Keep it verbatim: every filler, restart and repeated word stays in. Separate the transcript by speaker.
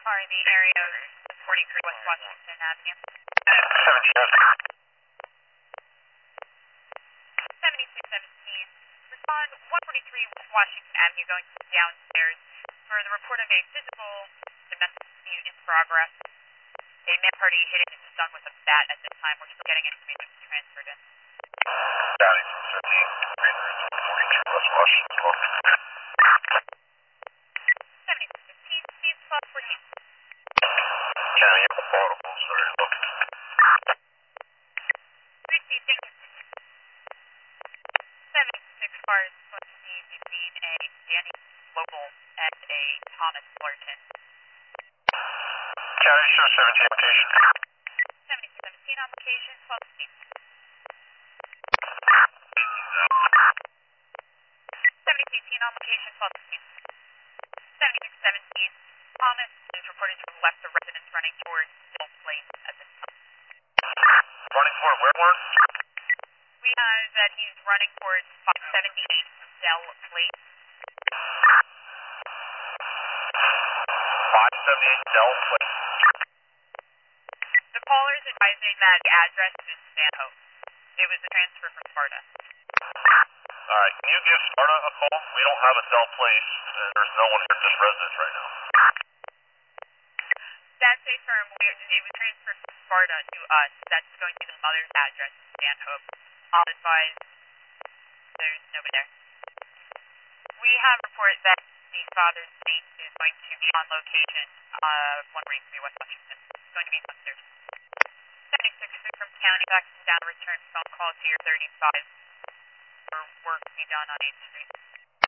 Speaker 1: car in the area of forty-three West Washington Avenue. seventy-two seventeen. Respond one forty-three West Washington Avenue going downstairs for the report of a physical domestic dispute in progress. A man party hitting his son with a bat at this time. We're still getting information transferred in.
Speaker 2: County seventeen, forty-three West Washington.
Speaker 1: seventy-two fifteen, Steve, twelve fourteen.
Speaker 2: County, audible, sorry, look.
Speaker 1: sixty, thank you. seventy-six cars supposed to be between a Danny Local and a Thomas Larkin.
Speaker 2: County, show seventeen application.
Speaker 1: seventy-two seventeen on location, twelve fifteen. seventy-two eighteen on location, twelve fifteen. seventy-six seventeen, Thomas is reported to have left the residence running towards Dell Place at this time.
Speaker 2: Running for where, Warren?
Speaker 1: We have that he's running towards five seventy-eight Dell Place.
Speaker 2: five seventy-eight Dell Place.
Speaker 1: The caller is advising that the address is Stanhope. It was a transfer from Sparta.
Speaker 2: Alright, can you give Sparta a call? We don't have a Dell Place, and there's no one here at this residence right now.
Speaker 1: That's a firm. It was transferred from Sparta to us. That's going to be the mother's address, Stanhope. I'll advise there's nobody there. We have reported that the father's name is going to be on location, uh, one forty-three West Washington. It's going to be upstairs. seventy-six from County, back down, return phone call to your thirty-five for work to be done on eighth Street.